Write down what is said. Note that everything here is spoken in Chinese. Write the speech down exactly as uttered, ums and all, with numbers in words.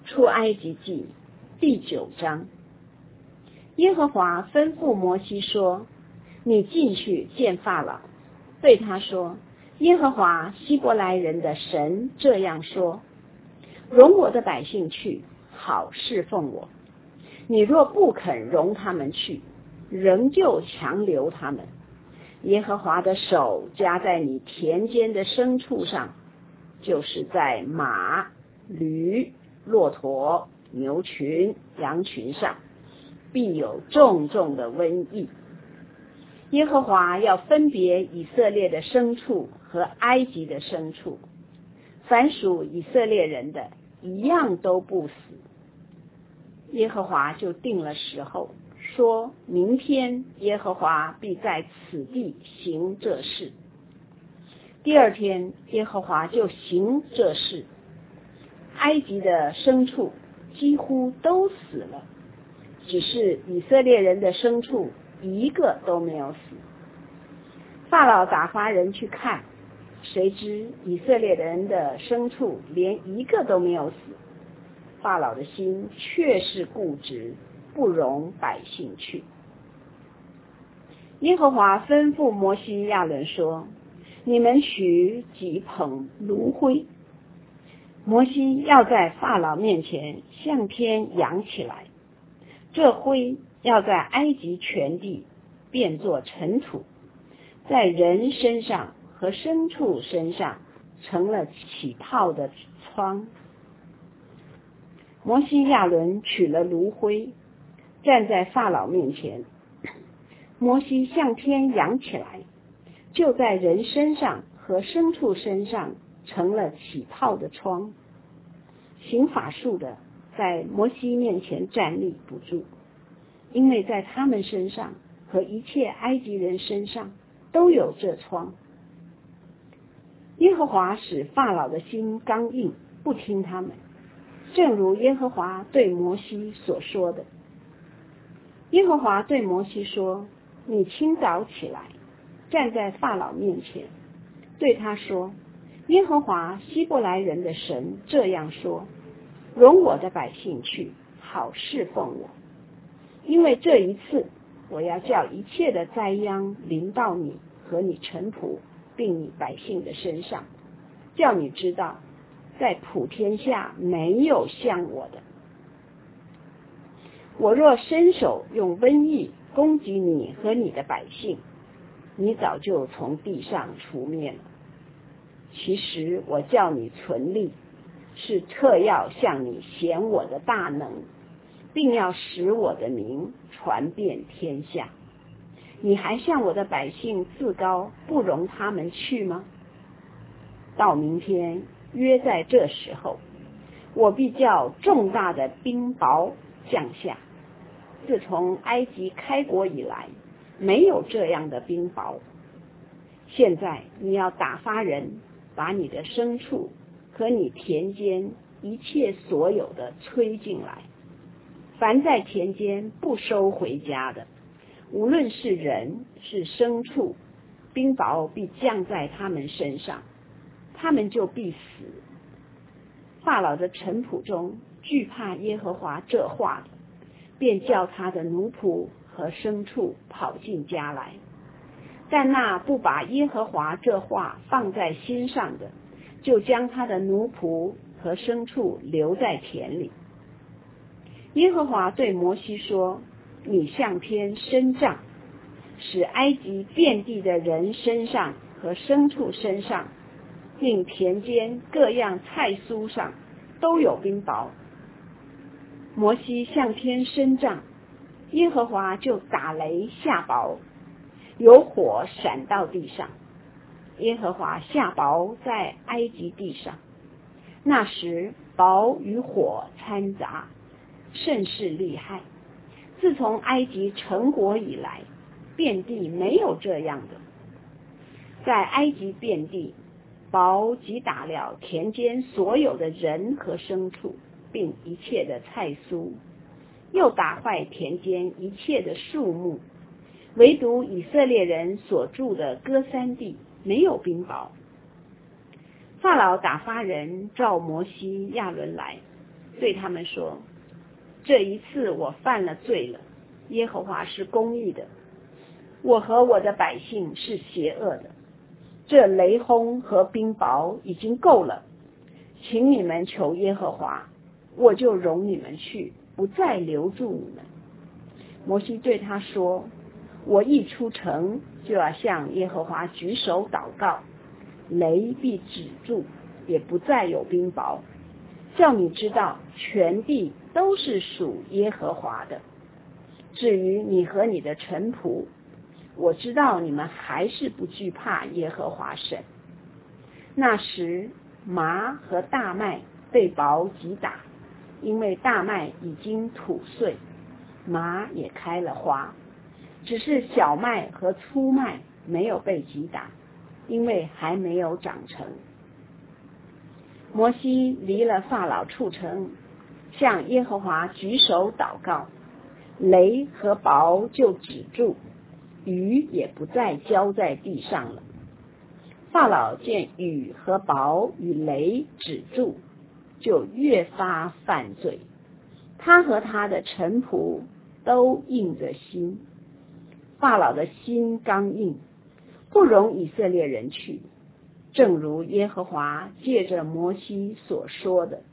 出埃及记第九章。耶和华吩咐摩西说，你进去见法老，对他说，耶和华希伯来人的神这样说，容我的百姓去，好侍奉我。你若不肯容他们去，仍旧强留他们，耶和华的手加在你田间的牲畜上，就是在马、驴、骆驼、牛群、羊群上，必有重重的瘟疫。耶和华要分别以色列的牲畜和埃及的牲畜，凡属以色列人的一样都不死。耶和华就定了时候，说明天耶和华必在此地行这事。第二天耶和华就行这事，埃及的牲畜几乎都死了，只是以色列人的牲畜一个都没有死。法老打发人去看，谁知以色列人的牲畜连一个都没有死。法老的心却是固执，不容百姓去。耶和华吩咐摩西亚伦说，你们取几捧炉灰，摩西要在法老面前向天扬起来，这灰要在埃及全地变作尘土，在人身上和牲畜身上成了起泡的疮。摩西亚伦取了炉灰，站在法老面前，摩西向天扬起来，就在人身上和牲畜身上成了起泡的疮。行法术的在摩西面前站立不住，因为在他们身上和一切埃及人身上都有这疮。耶和华使法老的心刚硬，不听他们，正如耶和华对摩西所说的。耶和华对摩西说，你清早起来，站在法老面前，对他说，耶和华希伯来人的神这样说，容我的百姓去，好侍奉我。因为这一次我要叫一切的灾殃临到你和你臣仆并你百姓的身上，叫你知道在普天下没有像我的。我若伸手用瘟疫攻击你和你的百姓，你早就从地上除灭了。其实我叫你存立，是特要向你显我的大能，并要使我的名传遍天下。你还向我的百姓自高，不容他们去吗？到明天约在这时候，我必叫重大的冰雹降下。自从埃及开国以来，没有这样的冰雹。现在你要打发人，把你的牲畜和你田间一切所有的催进来。凡在田间不收回家的，无论是人是牲畜，冰雹必降在他们身上，他们就必死。法老的臣仆中惧怕耶和华这话的，便叫他的奴仆和牲畜跑进家来。但那不把耶和华这话放在心上的，就将他的奴仆和牲畜留在田里。耶和华对摩西说，你向天伸杖，使埃及遍地的人身上和牲畜身上，并田间各样菜蔬上都有冰雹。摩西向天伸杖，耶和华就打雷下雹，有火闪到地上。耶和华下雹在埃及地上，那时雹与火掺杂，甚是厉害。自从埃及成国以来，遍地没有这样的。在埃及遍地，雹击打了田间所有的人和牲畜，并一切的菜蔬，又打坏田间一切的树木，唯独以色列人所住的歌珊地没有冰雹。法老打发人召摩西亚伦来， 对他们说：这一次我犯了罪了，耶和华是公义的，我和我的百姓是邪恶的。这雷轰和冰雹已经够了，请你们求耶和华，我就容你们去，不再留住你们。摩西对他说：我一出城，就要向耶和华举手祷告，雷必止住，也不再有冰雹，叫你知道全地都是属耶和华的。至于你和你的臣仆，我知道你们还是不惧怕耶和华神。那时麻和大麦被雹击打，因为大麦已经吐穗，麻也开了花，只是小麦和粗麦没有被击打，因为还没有长成。摩西离了法老出城，向耶和华举手祷告，雷和雹就止住，雨也不再浇在地上了。法老见雨和雹与雷止住，就越发犯罪，他和他的臣仆都硬着心。法老的心刚硬，不容以色列人去，正如耶和华借着摩西所说的。